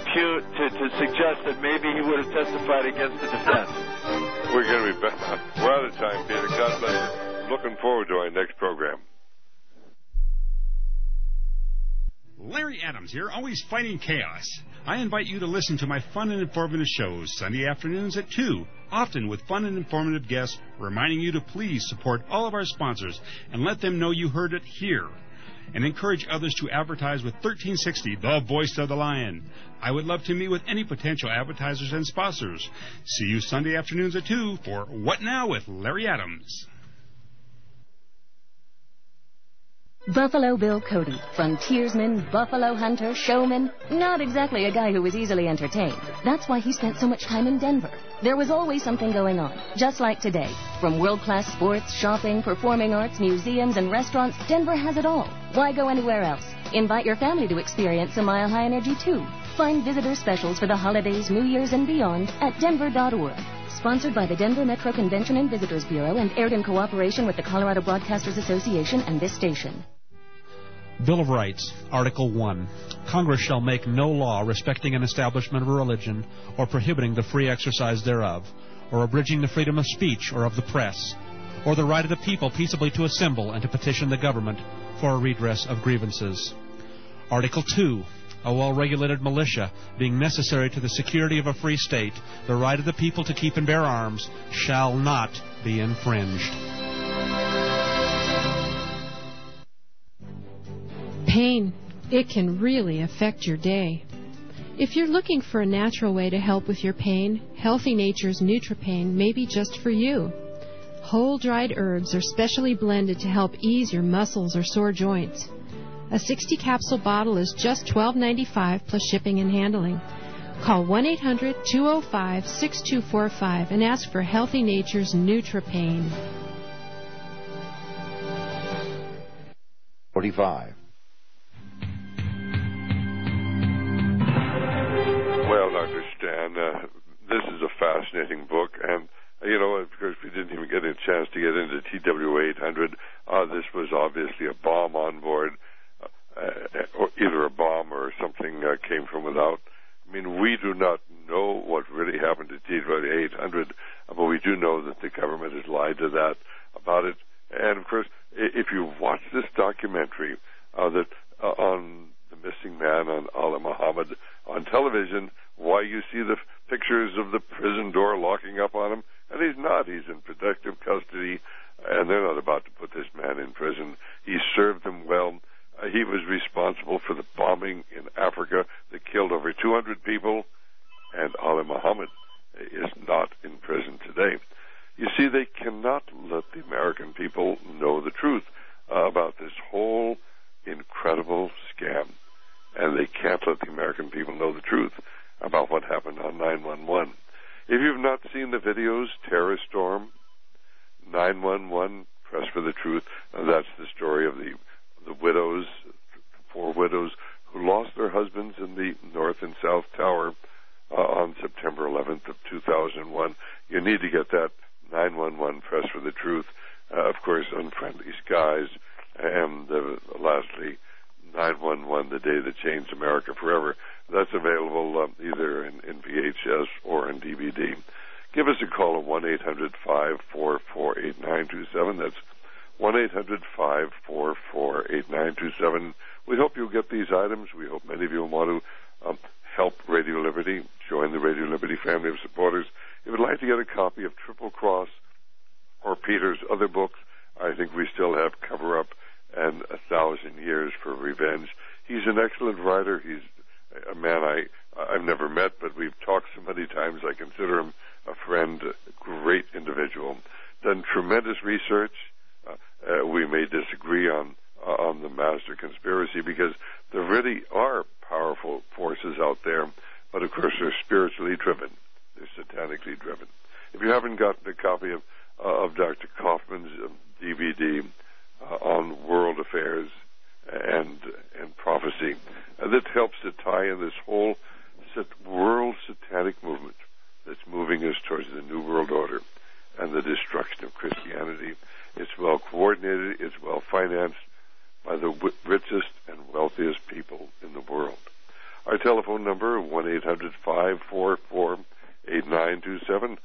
suggest that maybe he would have testified against the defense. We're going to be back. We're out of time, Peter. God bless you. Looking forward to our next program. Larry Adams here, always fighting chaos. I invite you to listen to my fun and informative shows Sunday afternoons at 2, often with fun and informative guests, reminding you to please support all of our sponsors and let them know you heard it here. And encourage others to advertise with 1360, the voice of the lion. I would love to meet with any potential advertisers and sponsors. See you Sunday afternoons at 2 for What Now with Larry Adams. Buffalo Bill Cody, frontiersman, buffalo hunter, showman, not exactly a guy who was easily entertained. That's why he spent so much time in Denver. There was always something going on, just like today. From world-class sports, shopping, performing arts, museums, and restaurants, Denver has it all. Why go anywhere else? Invite your family to experience a Mile High Energy, too. Find visitor specials for the holidays, New Year's, and beyond at denver.org. Sponsored by the Denver Metro Convention and Visitors Bureau and aired in cooperation with the Colorado Broadcasters Association and this station. Bill of Rights, Article 1. Congress shall make no law respecting an establishment of a religion or prohibiting the free exercise thereof, or abridging the freedom of speech or of the press, or the right of the people peaceably to assemble and to petition the government for a redress of grievances. Article 2. A well-regulated militia, being necessary to the security of a free state, the right of the people to keep and bear arms, shall not be infringed. Pain. It can really affect your day. If you're looking for a natural way to help with your pain, Healthy Nature's NutriPain may be just for you. Whole dried herbs are specially blended to help ease your muscles or sore joints. A 60-capsule bottle is just $12.95 plus shipping and handling. Call 1-800-205-6245 and ask for Healthy Nature's NutriPain. 45. Well, Dr. Stan, this is a fascinating book, and, of course, we didn't even get a chance to get into TW-800. This was obviously a bomb on board, or either a bomb or something came from without. I mean, we do not know what really happened to TW-800, but we do know that the government has lied to that about it. And, of course, if you watch this documentary on the missing man on Ali Muhammad on television, why you see the pictures of the prison door locking up on him, and he's not. He's in protective custody, and they're not about to put this man in prison. He served them well. He was responsible for the bombing in Africa that killed over 200 people, and Ali Muhammad is not in prison today. You see, they cannot let the American people know the truth about this whole incredible scam, and they can't let the American people know the truth about what happened on 9/11. If you've not seen the videos, Terror Storm, 9/11, Press for the Truth, that's the story of the widows, 4 widows who lost their husbands in the North and South Tower on September 11th of 2001. You need to get that 9/11, Press for the Truth. Of course, Unfriendly Skies, and lastly, 9/11, The Day That Changed America Forever. That's available either in VHS or in DVD. Give us a call at 1-800-544-8927. That's 1-800-544-8927. We hope you'll get these items. We hope many of you will want to help Radio Liberty, join the Radio Liberty family of supporters. If you'd like to get a copy of Triple Cross or Peter's other books, I think we still have Cover Up and 1,000 Years for Revenge. He's an excellent writer. He's a man I've never met, but we've talked so many times. I consider him a friend, a great individual. Done tremendous research. We may disagree on the master conspiracy because there really are powerful forces out there, but of course they're spiritually driven. They're satanically driven. If you haven't gotten a copy of Dr. Kaufman's DVD on world affairs and prophecy, that helps to tie in this whole world satanic movement that's moving us towards the New World Order and the destruction of Christianity. It's well coordinated, it's well financed by the richest and wealthiest people in the world. Our telephone number, 1-800-544-8927,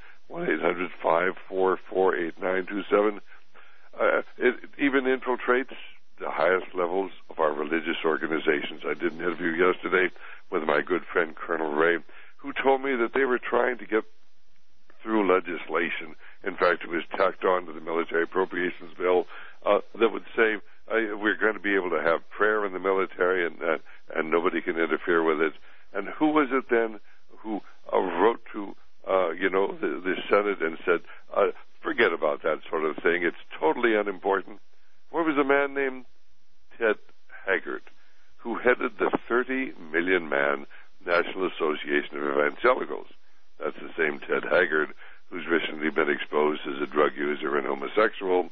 1-800-544-8927. It even infiltrates the highest levels of our religious organizations. I did an interview yesterday with my good friend Colonel Ray, who told me that they were trying to get through legislation. In fact, it was tacked on to the military appropriations bill that would say we're going to be able to have prayer in the military and nobody can interfere with it. And who was it then who wrote to the Senate and said, forget about that sort of thing. It's totally unimportant. What was a man named Ted Haggard, who headed the 30 million man National Association of Evangelicals. That's the same Ted Haggard who's recently been exposed as a drug user and homosexual,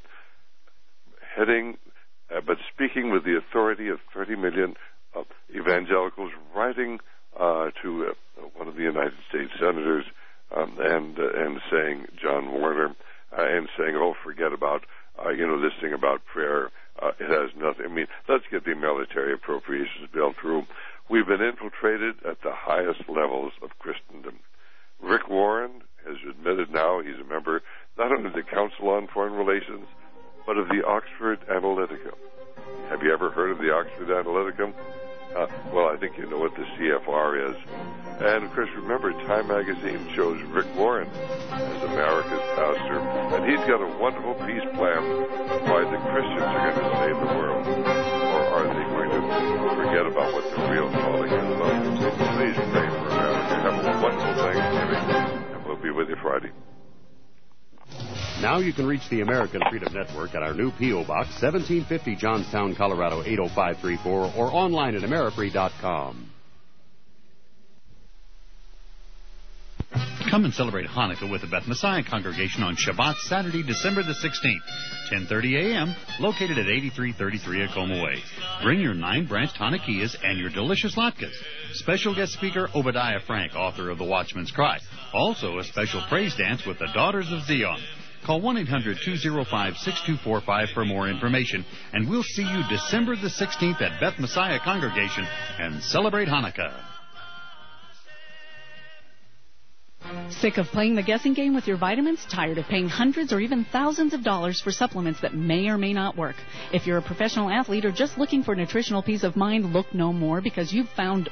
but speaking with the authority of 30 million evangelicals, writing to one of the United States senators and saying, John Warner, and saying, oh, forget about, this thing about prayer. It has nothing. I mean, let's get the military appropriations bill through. We've been infiltrated at the highest levels of Christendom. Rick Warren has admitted now he's a member not only of the Council on Foreign Relations, but of the Oxford Analytica. Have you ever heard of the Oxford Analytica? Well, I think you know what the CFR is. And, of course, remember, Time Magazine chose Rick Warren as America's pastor, and he's got a wonderful peace plan why the Christians are going to save the world. Or are they going to forget about what the real calling is about? Please pray for America. Have a wonderful Thanksgiving, and we'll be with you Friday. Now you can reach the American Freedom Network at our new P.O. Box, 1750 Johnstown, Colorado, 80534, or online at Amerifree.com. Come and celebrate Hanukkah with the Beth Messiah Congregation on Shabbat, Saturday, December the 16th, 10:30 a.m., located at 8333 Acoma Way. Bring your 9-branch Tanakias and your delicious latkes. Special guest speaker Obadiah Frank, author of The Watchman's Cry. Also a special praise dance with the Daughters of Zion. Call 1-800-205-6245 for more information, and we'll see you December the 16th at Beth Messiah Congregation and celebrate Hanukkah. Sick of playing the guessing game with your vitamins? Tired of paying hundreds or even thousands of dollars for supplements that may or may not work? If you're a professional athlete or just looking for nutritional peace of mind, look no more, because you've found